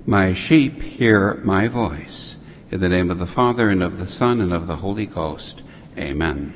My sheep hear my voice. In the name of the Father, and of the Son, and of the Holy Ghost. Amen.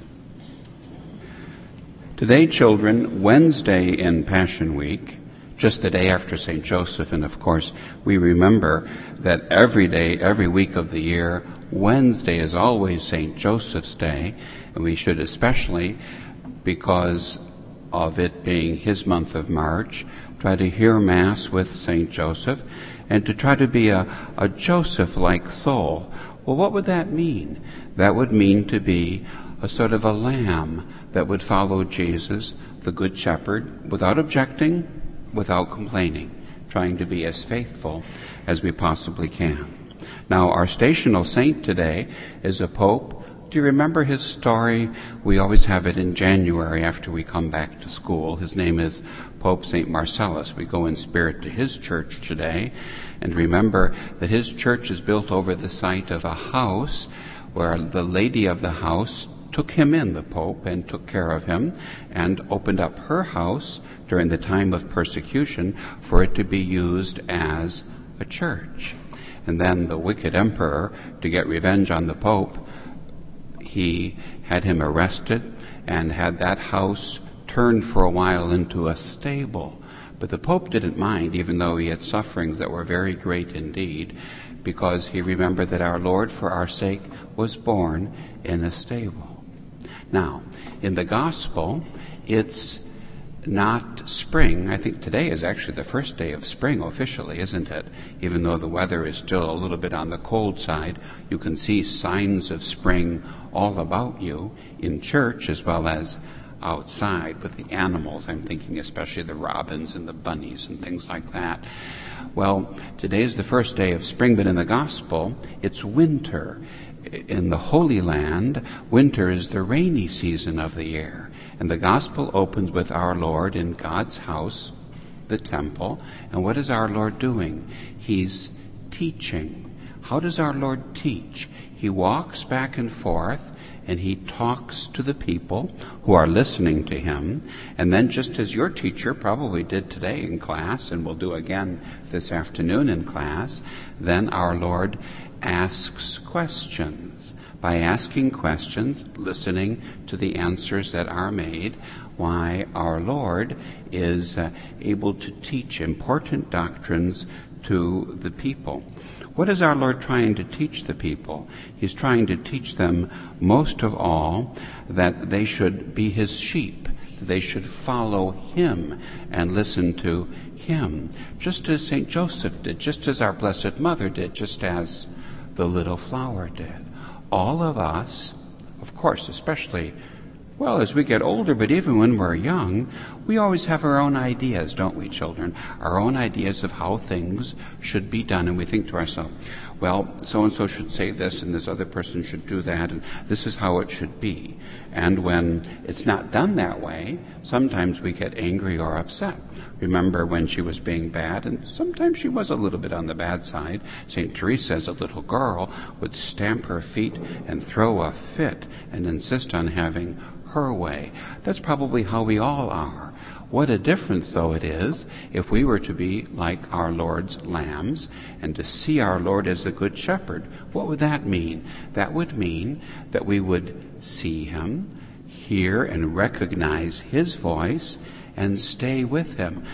Today, children, Wednesday in Passion Week, just the day after St. Joseph, and of course, we remember that every day, every week of the year, Wednesday is always St. Joseph's Day, and we should especially, because of it being his month of March, try to hear Mass with St. Joseph, and to try to be a Joseph-like soul. Well, what would that mean? That would mean to be a sort of a lamb that would follow Jesus, the Good Shepherd, without objecting, without complaining, trying to be as faithful as we possibly can. Now, our stational saint today is a pope. Do you remember his story? We always have it in January after we come back to school. His name is Pope St. Marcellus. We go in spirit to his church today. And remember that his church is built over the site of a house where the lady of the house took him in, the Pope, and took care of him and opened up her house during the time of persecution for it to be used as a church. And then the wicked emperor, to get revenge on the Pope, he had him arrested and had that house turned for a while into a stable. But the Pope didn't mind, even though he had sufferings that were very great indeed, because he remembered that our Lord, for our sake, was born in a stable. Now, in the Gospel, it's not spring. I think today is actually the first day of spring officially, isn't it? Even though the weather is still a little bit on the cold side, you can see signs of spring all about you in church as well as outside with the animals. I'm thinking especially the robins and the bunnies and things like that. Well, today is the first day of spring, but in the Gospel, it's winter. In the Holy Land, winter is the rainy season of the year. And the Gospel opens with our Lord in God's house, the temple. And what is our Lord doing? He's teaching. How does our Lord teach? He walks back and forth, and he talks to the people who are listening to him. And then, just as your teacher probably did today in class, and will do again this afternoon in class, then our Lord asks questions. By asking questions, listening to the answers that are made, why our Lord is able to teach important doctrines to the people. What is our Lord trying to teach the people? He's trying to teach them, most of all, that they should be his sheep, that they should follow him and listen to him, just as St. Joseph did, just as our Blessed Mother did, just as the little flower did. All of us, of course, especially, well, as we get older, but even when we're young, we always have our own ideas, don't we, children? Our own ideas of how things should be done. And we think to ourselves, well, so-and-so should say this, and this other person should do that, and this is how it should be. And when it's not done that way, sometimes we get angry or upset. Remember when she was being bad, and sometimes she was a little bit on the bad side. St. Teresa, as a little girl, would stamp her feet and throw a fit and insist on having her way. That's probably how we all are. What a difference, though, it is if we were to be like our Lord's lambs and to see our Lord as the Good Shepherd. What would that mean? That would mean that we would see him, hear and recognize his voice, and stay with him.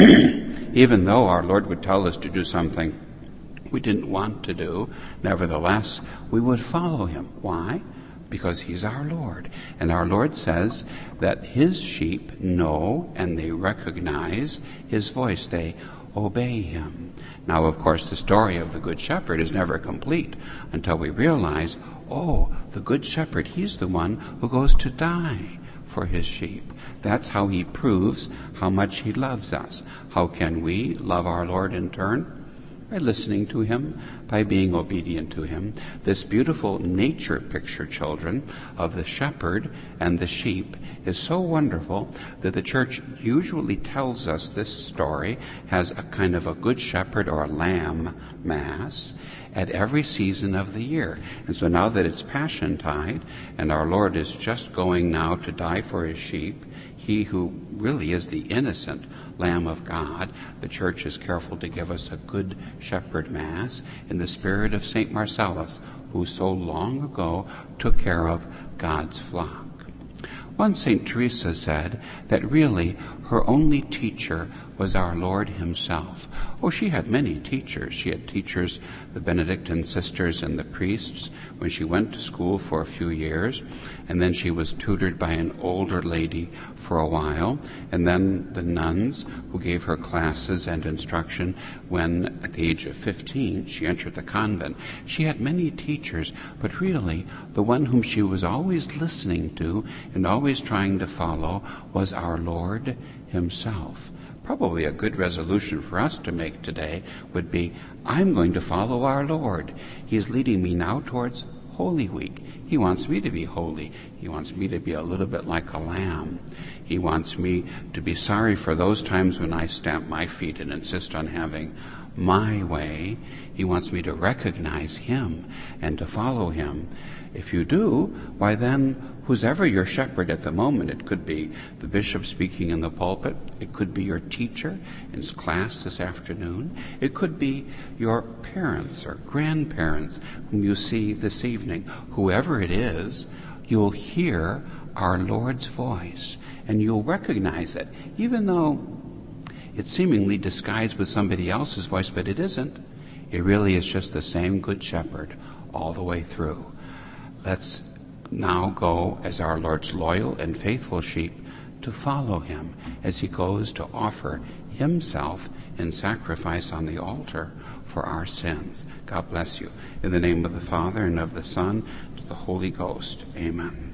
Even though our Lord would tell us to do something we didn't want to do, nevertheless, we would follow him. Why? Because he's our Lord. And our Lord says that his sheep know and they recognize his voice. They obey him. Now, of course, the story of the Good Shepherd is never complete until we realize, oh, the Good Shepherd, he's the one who goes to die for his sheep. That's how he proves how much he loves us. How can we love our Lord in turn? By listening to him, by being obedient to him. This beautiful nature picture, children, of the shepherd and the sheep is so wonderful that the church usually tells us this story has a kind of a good shepherd or a lamb mass at every season of the year. And so now that it's Passion Tide and our Lord is just going now to die for his sheep, he who really is the innocent Lamb of God. The Church is careful to give us a Good Shepherd Mass in the spirit of St. Marcellus, who so long ago took care of God's flock. Once St. Teresa said that really her only teacher was our Lord himself. Oh, she had many teachers. She had teachers, the Benedictine sisters and the priests, when she went to school for a few years, and then she was tutored by an older lady for a while, and then the nuns who gave her classes and instruction when, at the age of 15, she entered the convent. She had many teachers, but really the one whom she was always listening to and always trying to follow was our Lord himself. Probably a good resolution for us to make today would be, I'm going to follow our Lord. He is leading me now towards Holy Week. He wants me to be holy. He wants me to be a little bit like a lamb. He wants me to be sorry for those times when I stamp my feet and insist on having my way. He wants me to recognize him and to follow him. If you do, why then, who's ever your shepherd at the moment, it could be the bishop speaking in the pulpit, it could be your teacher in his class this afternoon, it could be your parents or grandparents whom you see this evening. Whoever it is, you'll hear our Lord's voice and you'll recognize it, even though it's seemingly disguised with somebody else's voice, but it isn't. It really is just the same Good Shepherd all the way through. Let's now go as our Lord's loyal and faithful sheep to follow him as he goes to offer himself in sacrifice on the altar for our sins. God bless you. In the name of the Father, and of the Son, and of the Holy Ghost. Amen.